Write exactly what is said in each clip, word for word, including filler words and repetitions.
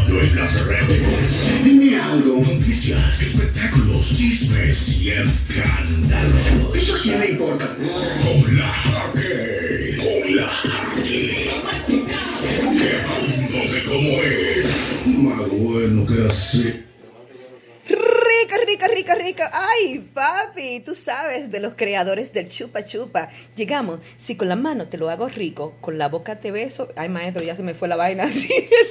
Sonando en las redes. Dime algo. Noticias, espectáculos, chismes y escándalos. ¿Eso a quién le importa? Con la Jackie. Con la Jackie. Quemándote como es. Más bueno que así. Rica, rica, rica, rica. Ay, papi, tú sabes de los creadores del chupa chupa. Llegamos, si con la mano te lo hago rico, con la boca te beso. Ay, maestro, ya se me fue la vaina así.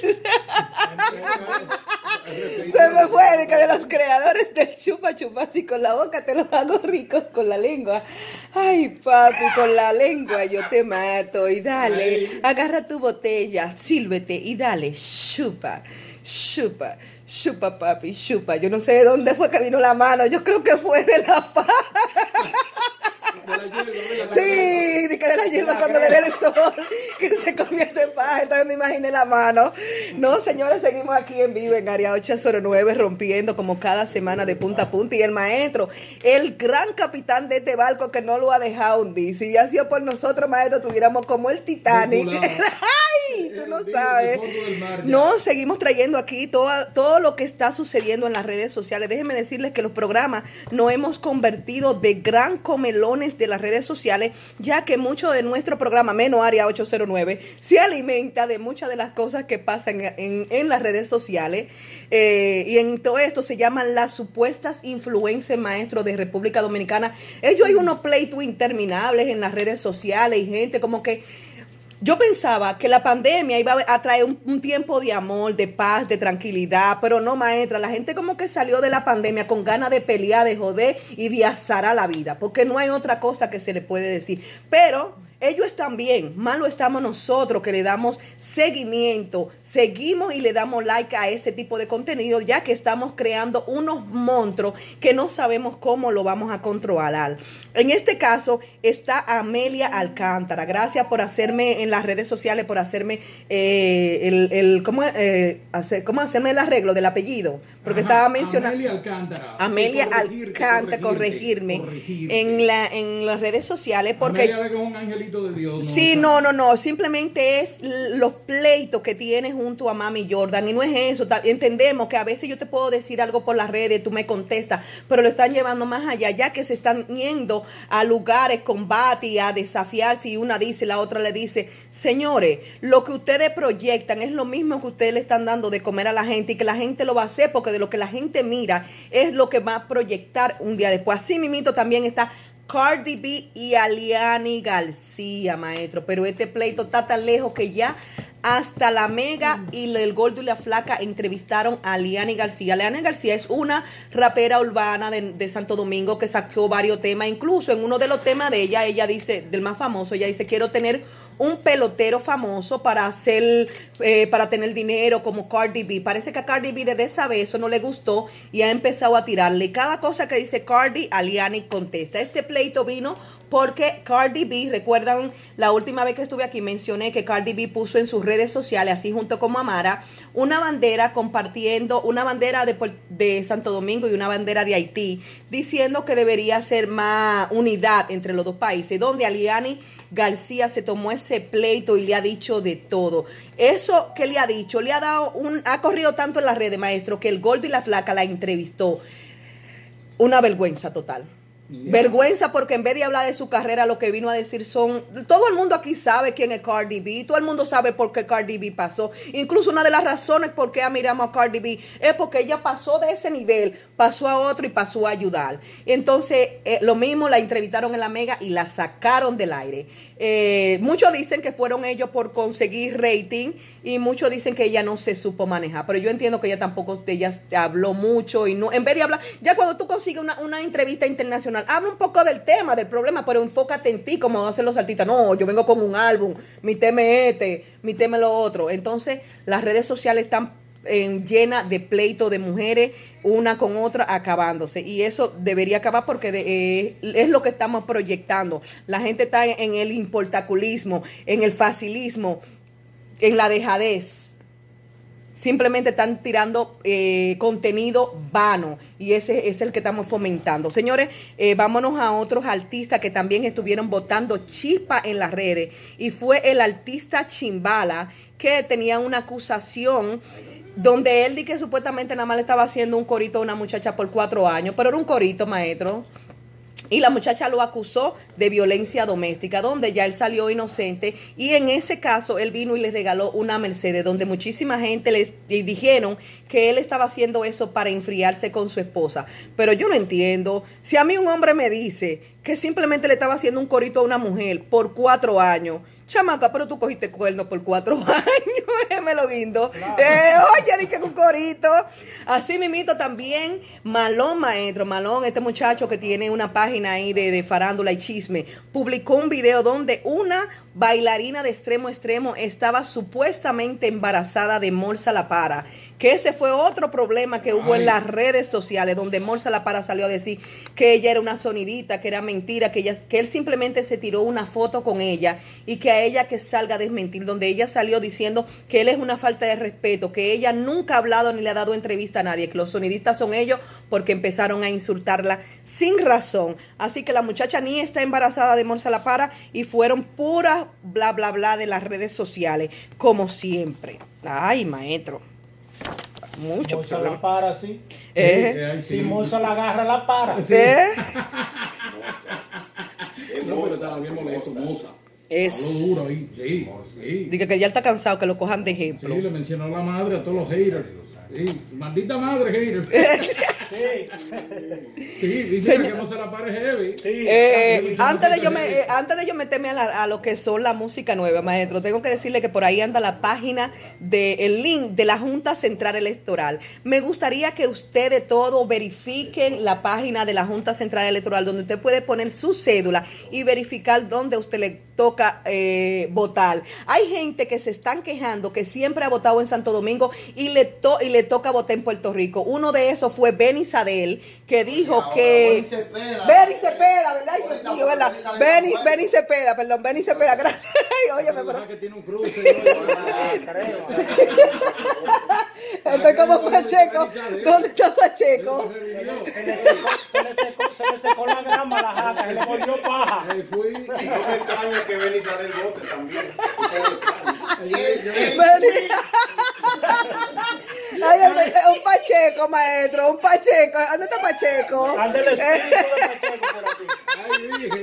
Se me fue de que de los creadores del chupa chupa, si con la boca te lo hago rico, con la lengua. Ay, papi, con la lengua yo te mato. Y dale, agarra tu botella, sírvete y dale, chupa. Chupa, chupa, papi, chupa. Yo no sé de dónde fue que vino la mano. Yo creo que fue de la faja. Sí, de que de la hierba cuando le dé el sol, que se convierte en paja. Entonces me imaginé la mano. No, señores, seguimos aquí en vivo en Área ocho cero nueve, rompiendo como cada semana de punta a punta. Y el maestro, el gran capitán de este barco que no lo ha dejado hundir. Si hubiera sido por nosotros, maestro, tuviéramos como el Titanic. Ay, tú no sabes. No, seguimos trayendo aquí todo, todo lo que está sucediendo en las redes sociales. Déjenme decirles que los programas nos hemos convertido de gran comelones de las redes sociales, ya que mucho de nuestro programa, menos Área ocho cero nueve, se alimenta de muchas de las cosas que pasan en, en, en las redes sociales. Eh, y en todo esto se llaman las supuestas influencers, maestros de República Dominicana. Ellos hay unos pleitos interminables en las redes sociales y gente como que... Yo pensaba que la pandemia iba a traer un, un tiempo de amor, de paz, de tranquilidad, pero no, maestra, la gente como que salió de la pandemia con ganas de pelear, de joder y de azarar la vida, porque no hay otra cosa que se le puede decir. Pero ellos están bien, malo estamos nosotros que le damos seguimiento, seguimos y le damos like a ese tipo de contenido, ya que estamos creando unos monstruos que no sabemos cómo lo vamos a controlar. En este caso está Amelia Alcántara. Gracias por hacerme en las redes sociales, por hacerme eh, el, el ¿cómo, eh, hacer, ¿cómo hacerme el arreglo del apellido? Porque Ajá, estaba mencionando Amelia Alcántara. Amelia sí, Alcántara, corregirme, corregirme en la en las redes sociales porque Amelia ve que es un angelito de Dios. ¿no? Sí, no, no, no, simplemente es los pleitos que tiene junto a Mami Jordan y no es eso. Entendemos que a veces yo te puedo decir algo por las redes, tú me contestas, pero lo están llevando más allá, ya que se están yendo a lugares, combates y a desafiar. Si una dice, la otra le dice, señores, lo que ustedes proyectan es lo mismo que ustedes le están dando de comer a la gente y que la gente lo va a hacer porque de lo que la gente mira es lo que va a proyectar un día después. Así mismito también está Cardi B y Aliani García, maestro. Pero este pleito está tan lejos que ya hasta la Mega y el Gordo y la Flaca entrevistaron a Aliani García. Aliani García es una rapera urbana de, de Santo Domingo que sacó varios temas. Incluso en uno de los temas de ella, ella dice, del más famoso, ella dice, quiero tener un pelotero famoso para hacer, eh, para tener dinero como Cardi B. Parece que a Cardi B desde esa vez eso no le gustó y ha empezado a tirarle. Cada cosa que dice Cardi, Aliani contesta. Este pleito vino porque Cardi B, recuerdan la última vez que estuve aquí, mencioné que Cardi B puso en sus redes sociales, así junto con Amara, una bandera compartiendo, una bandera de, de Santo Domingo y una bandera de Haití, diciendo que debería ser más unidad entre los dos países, donde Aliani García se tomó ese pleito y le ha dicho de todo. Eso que le ha dicho, le ha dado un, ha corrido tanto en las redes, maestro, que el Gordo y la Flaca la entrevistó. Una vergüenza total. Yeah. Vergüenza porque en vez de hablar de su carrera, lo que vino a decir son... Todo el mundo aquí sabe quién es Cardi B. Todo el mundo sabe por qué Cardi B pasó. Incluso una de las razones por qué admiramos a Cardi B es porque ella pasó de ese nivel, pasó a otro y pasó a ayudar. Entonces, eh, lo mismo, la entrevistaron en la Mega y la sacaron del aire. Eh, muchos dicen que fueron ellos por conseguir rating y muchos dicen que ella no se supo manejar. Pero yo entiendo que ella tampoco, ella habló mucho y no... En vez de hablar... Ya cuando tú consigues una, una entrevista internacional, habla un poco del tema, del problema, pero enfócate en ti, como hacen los artistas. No, yo vengo con un álbum, mi tema es este, mi tema es lo otro. Entonces, las redes sociales están eh, llenas de pleitos de mujeres, una con otra, acabándose. Y eso debería acabar porque de, eh, es lo que estamos proyectando. La gente está en, en el importaculismo, en el facilismo, en la dejadez. Simplemente están tirando eh, contenido vano y ese es el que estamos fomentando. Señores, eh, vámonos a otros artistas que también estuvieron botando chispa en las redes y fue el artista Chimbala que tenía una acusación donde él di que supuestamente nada más le estaba haciendo un corito a una muchacha por cuatro años, pero era un corito, maestro. Y la muchacha lo acusó de violencia doméstica, donde ya él salió inocente. Y en ese caso, él vino y le regaló una Mercedes, donde muchísima gente le dijeron que él estaba haciendo eso para enfriarse con su esposa. Pero yo no entiendo. Si a mí un hombre me dice que simplemente le estaba haciendo un corito a una mujer por cuatro años, chamaca, pero tú cogiste cuerno por cuatro años, me lo guindo. Claro. Eh, oye, dije un corito. Así mismito también, Malón, maestro, Malón, este muchacho que tiene una página ahí de, de farándula y chisme, publicó un video donde una bailarina de extremo a extremo estaba supuestamente embarazada de Morsa La Para. Que ese fue otro problema que hubo Ay. en las redes sociales, donde Morsa La Para salió a decir que ella era una sonidita, que era mentira, que, ella, que él simplemente se tiró una foto con ella y que a ella que salga a desmentir, donde ella salió diciendo que él es una falta de respeto, que ella nunca ha hablado ni le ha dado entrevista a nadie, que los sonidistas son ellos porque empezaron a insultarla sin razón. Así que la muchacha ni está embarazada de Morsa La Para y fueron puras bla bla bla de las redes sociales, como siempre. Ay, maestro. Mucho Morsa la para, sí. ¿Eh? Sí, si Morsa la agarra, la para. Sí. ¿Eh? No, pero estaba bien molesto, Moza. Es. Habló duro ahí, sí, sí. Dice que ya está cansado, que lo cojan de ejemplo. Sí, le mencionó a la madre a todos los haters. Sí, maldita madre, haters. Sí. Sí, dice Señor, que no se la pare heavy. Sí. Eh, antes, de yo me, eh, antes de yo meterme a, la, a lo que son la música nueva, maestro, tengo que decirle que por ahí anda la página del link de la Junta Central Electoral. Me gustaría que ustedes todos verifiquen la página de la Junta Central Electoral, donde usted puede poner su cédula y verificar dónde a usted le toca eh, votar. Hay gente que se están quejando que siempre ha votado en Santo Domingo y le, to y le toca votar en Puerto Rico. Uno de esos fue Benny Sadel, que dijo sí, que Benny Cepeda, Benny Cepeda, ¿verdad? Ay, Dios mío, ¿verdad? Benny, Benny Cepeda, perdón, Benny Cepeda, gracias. Oye, me pero... que tiene un cruce. Estoy como Pacheco. ¿Dónde está Pacheco? Se le secó, se le secó, se le secó la grama a la jaca, se le volvió paja. No me extraña que Benny Sadel vote también. Benny. Ay, un Pacheco, maestro, un Pacheco. ¿Dónde está Pacheco? Ande el espíritu de Pacheco por aquí. Ay, Virgen.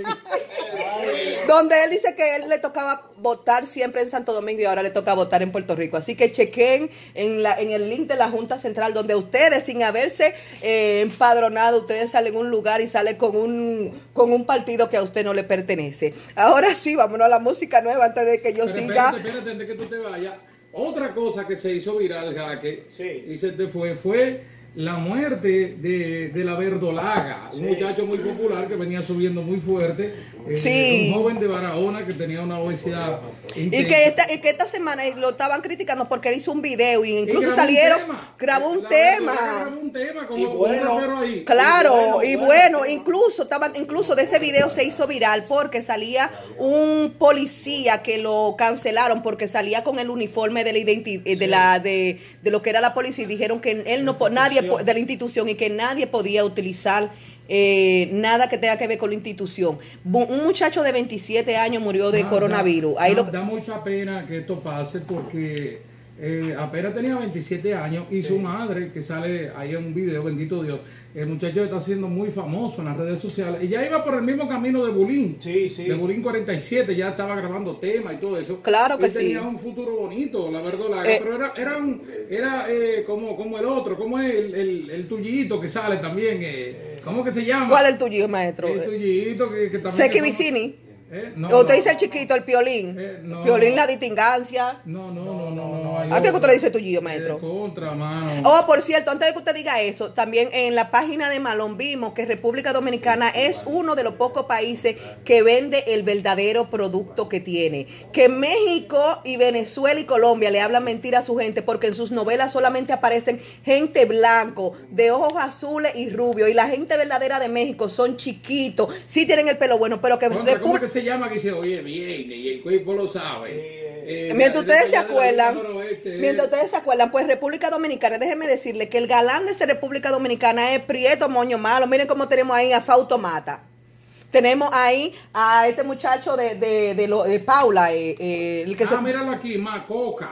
Donde él dice que él le tocaba votar siempre en Santo Domingo y ahora le toca votar en Puerto Rico. Así que chequen en, la, en el link de la Junta Central, donde ustedes, sin haberse eh, empadronado, ustedes salen a un lugar y salen con un, con un partido que a usted no le pertenece. Ahora sí, vámonos a la música nueva antes de que yo Pero siga. Espérate, espérate, antes que tú te vayas. Otra cosa que se hizo viral, Jaque, sí. y se te fue, fue la muerte de, de la verdolaga, sí. Un muchacho muy popular que venía subiendo muy fuerte, eh, sí. Un joven de Barahona que tenía una obesidad intensa. Y que esta, y que esta semana lo estaban criticando porque él hizo un video y incluso y salieron, un grabó un la tema. Grabó un tema como, y bueno, un rapero ahí. Claro, y bueno, y bueno, bueno incluso estaban, incluso de ese video se hizo viral porque salía un policía que lo cancelaron porque salía con el uniforme de la identidad, sí. de la de, de lo que era la policía y dijeron que él no nadie de la institución y que nadie podía utilizar eh, nada que tenga que ver con la institución. Un muchacho de veintisiete años murió de ah, coronavirus. Da, Ahí da, lo... da mucha pena que esto pase porque eh, apenas tenía veintisiete años y sí. Su madre, que sale ahí en un video, bendito Dios, el muchacho está siendo muy famoso en las redes sociales y ya iba por el mismo camino de Bulín, sí, sí. de Bulín cuarenta y siete, ya estaba grabando temas y todo eso. Claro que él sí. Tenía un futuro bonito, la verdad, eh, pero era, era, un, era eh, como, como el otro, como el, el, el tuyito que sale también, eh, ¿cómo que se llama? ¿Cuál es el tuyo, maestro? El tuyito que, que también... Seki Vicini. Eh, no, usted no, dice el chiquito, el piolín. Eh, no, piolín, la distingancia. No, no, no, no, no. ¿A qué usted le dice tuyo, maestro? Eh, contra, mano. Oh, por cierto, antes de que usted diga eso, también en la página de Malón vimos que República Dominicana es uno de los pocos países que vende el verdadero producto que tiene. Que México y Venezuela y Colombia le hablan mentira a su gente porque en sus novelas solamente aparecen gente blanco, de ojos azules y rubios. Y la gente verdadera de México son chiquitos, sí tienen el pelo bueno, pero que... Contra, ¿cómo que se llama? Que dice, oye, bien, y el cuerpo lo sabe. Sí. Eh, mientras ustedes se de, de, acuerdan, este, mientras ustedes se acuerdan, pues República Dominicana, déjenme decirle que el galán de esa República Dominicana es Prieto Moño Malo. Miren cómo tenemos ahí a Fausto Mata. Tenemos ahí a este muchacho de, de, de, lo, de Paula. Eh, eh, el que ah, se... míralo aquí, Macoca.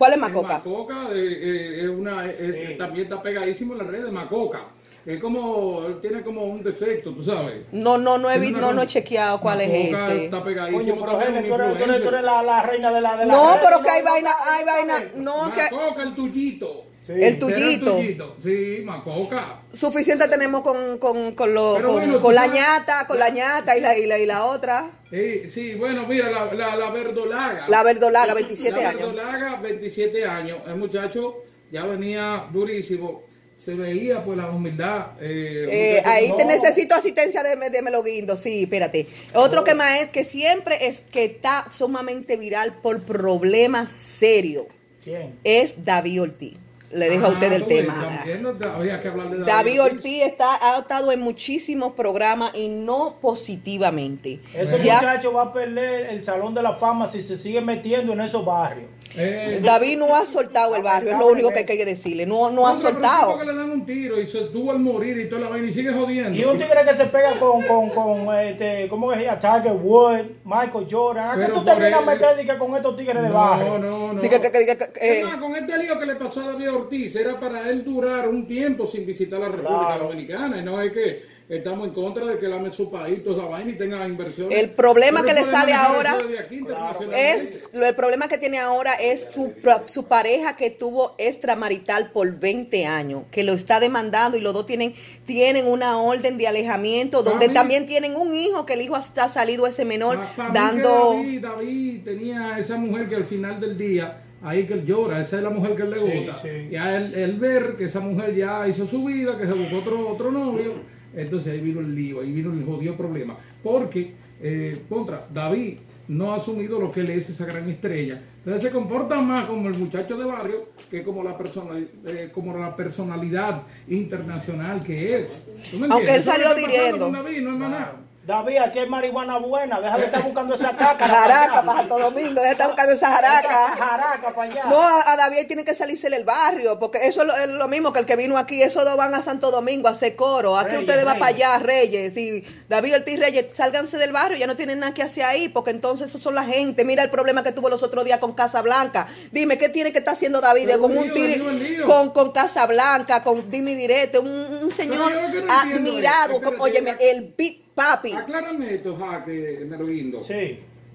¿Cuál es Eh, Macoca? Macoca eh, eh, es una, eh, Sí. también está pegadísimo en las redes, Macoca. Es como, él tiene como un defecto, tú sabes. No, no, no he, Tiene vi- una no, no he con- chequeado cuál es Macoca ese. está Coño, pegadísimo pero también, Helen, un tú eres, tú eres, tú influencer. eres la, la reina de la de la No, red, pero que hay no, vaina, no, hay no, vaina, no. no, que Macoca, el tuyito. Sí. el Era tuyito. tuyito. Sí, Macoca. Suficiente tenemos con, con, con, lo, Pero con, bueno, con tú la sabes- ñata, con la ñata y la, y la, y la otra. Sí, sí, bueno, mira, la, la, la verdolaga. La verdolaga, veintisiete La años. verdolaga, veintisiete años. El muchacho ya venía durísimo. Se veía pues la humildad. Eh, un Eh, muchacho ahí no- te necesito asistencia de, de Meloguindo, sí, espérate. Otro que más es que siempre es que está sumamente viral por problemas serios ¿Quién? es David Ortiz. Le dejo a Ah, usted el tú ves, tema. también no te- había que hablar de David, David Ortiz está, ha estado en muchísimos programas y no positivamente. Ese Ya- muchacho va a perder el Salón de la Fama si se sigue metiendo en esos barrios. Eh, David no ha soltado el barrio, es lo único que hay que decirle. No, no ha contra, pero soltado. tipo que le dan un tiro y se tuvo al morir y toda la vaina y sigue jodiendo. Y un tigre que se pega con, con, con este, ¿cómo que se llama? Tiger Wood, Michael Jordan. ¿A qué Pero tú te por vienes a él- meter di que con estos tigres de No, barrio? no, no. Diga que- que- que- que- Es eh, más, con este lío que le pasó a David Ortiz, era para él durar un tiempo sin visitar la República Claro. Dominicana. Y no es que estamos en contra de que él ame su país, toda esa vaina y tenga inversiones. El problema Pero que él le puede sale manejar ahora eso desde aquí internacionalmente. es lo- el problema que tiene ahora es su, pro- su pareja que tuvo extramarital por veinte años, que lo está demandando y los dos tienen, tienen una orden de alejamiento donde Para mí- también tienen un hijo, que el hijo hasta ha salido ese menor Pa- pa' mí dando... que David, David tenía esa mujer que al final del día, ahí que él llora, esa es la mujer que él le Sí, gusta. sí. Y a él, él ver que esa mujer ya hizo su vida, que se buscó otro, otro novio, entonces ahí vino el lío, ahí vino el jodido problema. Porque, eh, contra, David no ha asumido lo que él es, esa gran estrella. Entonces se comporta más como el muchacho de barrio que como la, persona, eh, como la personalidad internacional que es. ¿Tú me Aunque entiendes? él salió Eso es lo que está pasando diriendo. con David, no es más nada. David, aquí hay marihuana buena. Deja de estar buscando esa caca. Jaraca para Santo Domingo, deja de estar buscando esa jaraca. Jaraca para allá. No, a, a David tiene que salirse del barrio, porque eso es lo, es lo mismo que el que vino aquí, esos dos van a Santo Domingo a hacer coro. Aquí Reyes, ustedes van para Reyes. allá, Reyes. Y David Ortiz Reyes, sálganse del barrio, ya no tienen nada que hacer ahí, porque entonces esos son la gente. Mira el problema que tuvo los otros días con Casa Blanca. Dime, ¿qué tiene que estar haciendo David? Pero Con un un lío, tiri, lío, lío. con, con Casa Blanca, con Dime Directo, un, un señor yo lo que no entiendo es, admirado, espérate, como, óyeme, espérate. el Big Papi. Aclárame esto, Jaque, Meloguindo. Sí.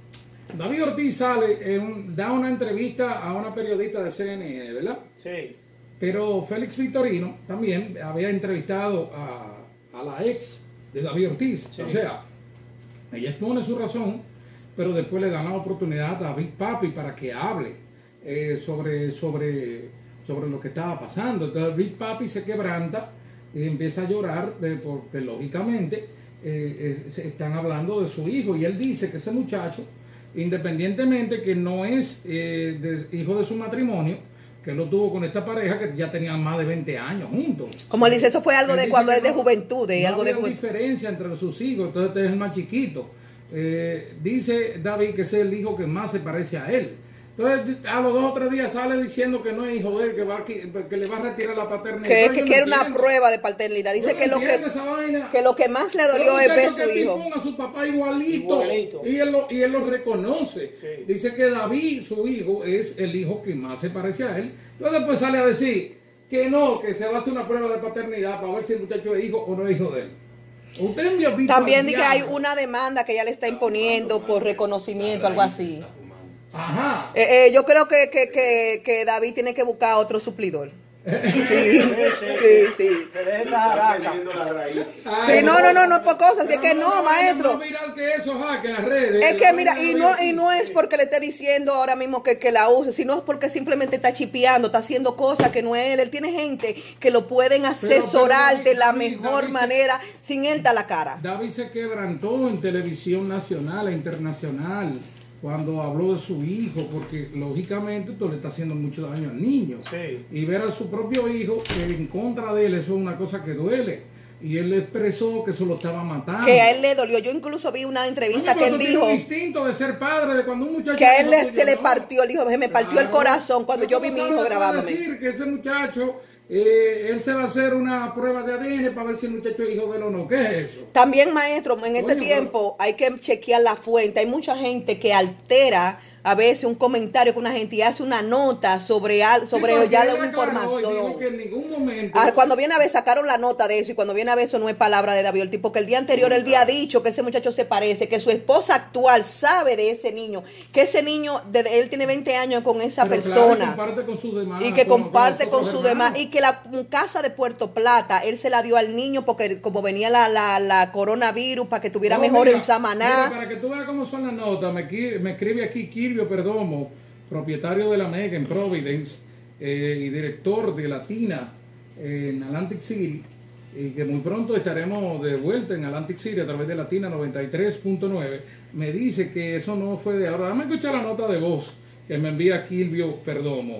David Ortiz sale, en un- da una entrevista a una periodista de C N N, ¿verdad? Sí. Pero Félix Victorino también había entrevistado a, a la ex de David Ortiz. Sí. O sea, ella expone su razón, pero después le dan la oportunidad a Big Papi para que hable eh, sobre, sobre, sobre lo que estaba pasando. Entonces Big Papi se quebranta y empieza a llorar eh, porque lógicamente eh, eh, se están hablando de su hijo y él dice que ese muchacho, independientemente que no es eh, de- hijo de su matrimonio, que lo tuvo con esta pareja que ya tenían más de veinte años juntos. Como él dice, eso fue algo Él de dice cuando que es de no- juventud, de no algo de había juventud. diferencia entre sus hijos, entonces este es el más chiquito. Eh, dice David que ese es el hijo que más se parece a él. Entonces a los dos o tres días sale diciendo que no es hijo de él, que, va a qui- que le va a retirar la paternidad. Que, Entonces, que yo no quiere una entiendo. prueba de paternidad. Dice Yo que no lo que, entiendo esa vaina. que lo que más le dolió Pero es ver muchacho su que hijo. ponga a su papá igualito, Igualito. Y, él lo, y él lo reconoce. Sí. Dice que David, su hijo, es el hijo que más se parece a él. Entonces después sale a decir que no, que se va a hacer una prueba de paternidad para ver si el muchacho es hijo o no es hijo de él. Usted me ha visto También al dice que hay diablo. una demanda que ella le está imponiendo por reconocimiento, algo así. Ajá. Eh, eh, yo creo que, que, que, que David tiene que buscar otro suplidor. Sí, Sí, sí, sí. Que deje esa Está jaraca. perdiendo la raíz. Sí, no, no, no, no es por cosas, es que Pero no, una vaina maestro. más viral que eso, ja, que las redes. Es la que mira, vaina y de no, David y no es porque le esté diciendo ahora mismo que, que la use, sino es porque simplemente está chipeando, está haciendo cosas que no es él. Él tiene gente que lo pueden asesorar pero de la David- mejor David se- manera sin él dar la cara. David se quebrantó en televisión nacional e internacional cuando habló de su hijo, porque lógicamente esto le está haciendo mucho daño al niño. Sí. Y ver a su propio hijo en contra de él, eso es una cosa que duele. Y él expresó que eso lo estaba matando. Que a él le dolió. Yo incluso vi una entrevista Coño, que pero él tú tienes dijo un instinto de ser padre, de cuando un muchacho... que a él no le, tuyo, se le no. partió el hijo, se me partió el Claro. corazón cuando yo vi ¿Cómo mi sabes hijo que puede grabándome. decir que ese muchacho, eh, él se va a hacer una prueba de A D N para ver si el muchacho es hijo de él o no? ¿Qué es eso? También, maestro, en este Coño, tiempo hay que chequear la fuente. Hay mucha gente que altera a veces un comentario que una gente hace una nota sobre, al, sobre Sí, ya él la aclaró y dijo información. que en ningún momento... Ah, cuando viene a ver, sacaron la nota de eso, y cuando viene a ver, eso no es palabra de David Ortiz, porque el día anterior él había dicho que ese muchacho se parece, que su esposa actual sabe de ese niño, que ese niño, de, él tiene veinte años con esa Pero persona. claro, comparte con sus demás, Y que con- comparte con con los su otros demás, hermanos. y que la casa de Puerto Plata, él se la dio al niño porque como venía la, la, la coronavirus, para que tuviera Oh, mejor mira, en Samaná. mira, para que tú veas cómo son las notas, me, qui- me escribe aquí Kirvio Perdomo, propietario de la Mega en Providence eh, y director de Latina eh, en Atlantic City, y que muy pronto estaremos de vuelta en Atlantic City a través de Latina noventa y tres punto nueve. Me dice que eso no fue de ahora. Dame escuchar la nota de voz que me envía Kirvio Perdomo.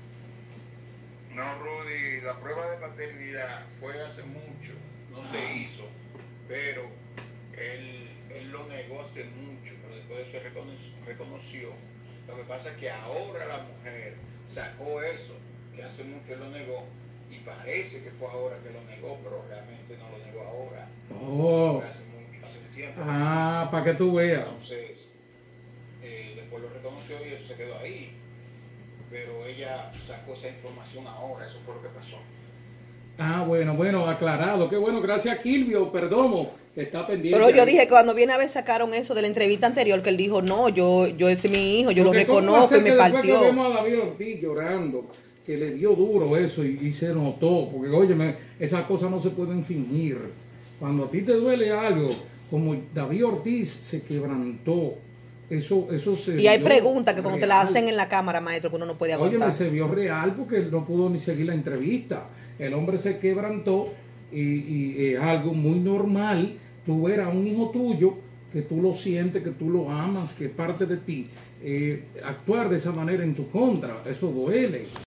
No, Rudy, la prueba de paternidad fue hace mucho, no se hizo, pero él, él lo negó hace mucho, pero después se reconoció, reconoció. Lo que pasa es que ahora la mujer sacó eso, que hace mucho él lo negó, y parece que fue ahora que lo negó, pero realmente no lo negó ahora. Oh, Fue hace, mucho, hace tiempo. ah, para que tú veas. Entonces, eh, después lo reconoció y eso se quedó ahí. Pero ella sacó esa información ahora, eso fue lo que pasó. Ah, bueno, bueno, aclarado. Qué bueno, gracias a Kirvio Perdomo, que está pendiente. Pero yo ahí. dije que cuando viene a ver sacaron eso de la entrevista anterior, que él dijo, no, yo, yo ese es mi hijo, yo Porque lo ¿cómo va a reconozco ser y me que después partió. que vemos a David Ortiz llorando, que le dio duro eso y, y se notó, porque óyeme, esas cosas no se pueden fingir. Cuando a ti te duele algo, como David Ortiz se quebrantó, eso, eso se Y hay vio preguntas que cuando te las real. hacen en la cámara, maestro, que uno no puede Óyeme, aguantar. se vio real porque él no pudo ni seguir la entrevista. El hombre se quebrantó y, y es algo muy normal. Tú ver a un hijo tuyo que tú lo sientes, que tú lo amas, que es parte de ti, eh, actuar de esa manera en tu contra, eso duele.